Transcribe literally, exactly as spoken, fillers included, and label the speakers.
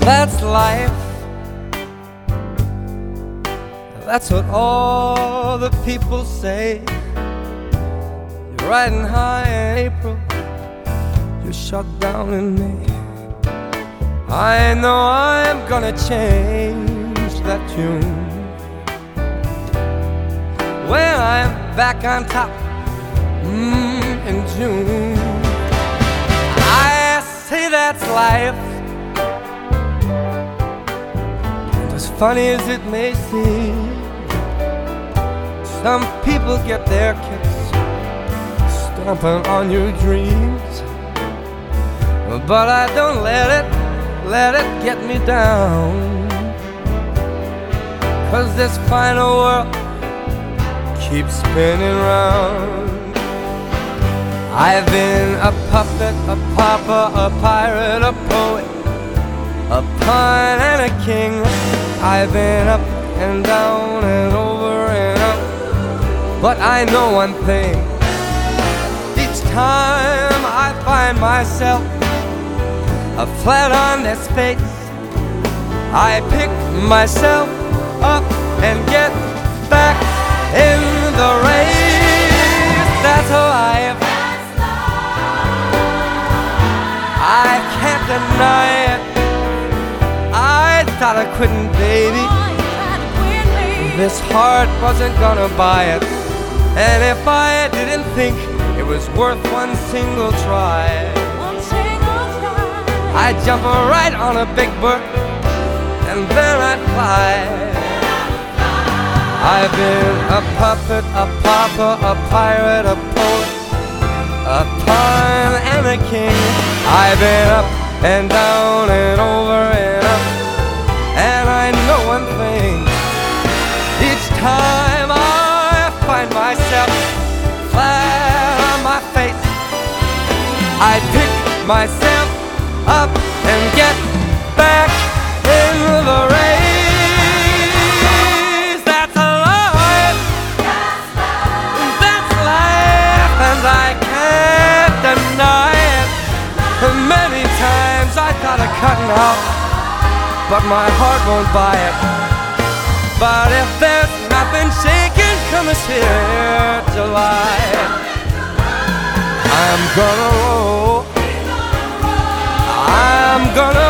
Speaker 1: That's life. That's what all the people say. You're riding high in April, you're shut down in May. I know I'm gonna change that tune when I'm back on top mm, in June. I say that's life. And as funny as it may seem, some people get their kicks stomping on your dreams. But I don't let it, let it get me down, 'cause this final world keeps spinning round. I've been a puppet, a pauper, a pirate, a poet, a pawn and a king. I've been up and down and over and up, but I know one thing. Each time I find myself a flat on this face, I pick myself up and get back in the race. That's life. I can't deny it. I thought I couldn't, baby. This heart wasn't gonna buy it. And if I didn't think it was worth one single try, I'd jump right on a big bird and then I'd fly. I've been a puppet, a pauper, a pirate, a poet, a pawn and a king. I've been up and down and over and up, and I know one thing. Each time I find myself flat on my face, I pick myself up and get back in the race. That's life. That's life, and I can't deny it. Many times I thought of cutting out, but my heart won't buy it. But if there's nothing shaking come this here July, I'm gonna roll, I'm gonna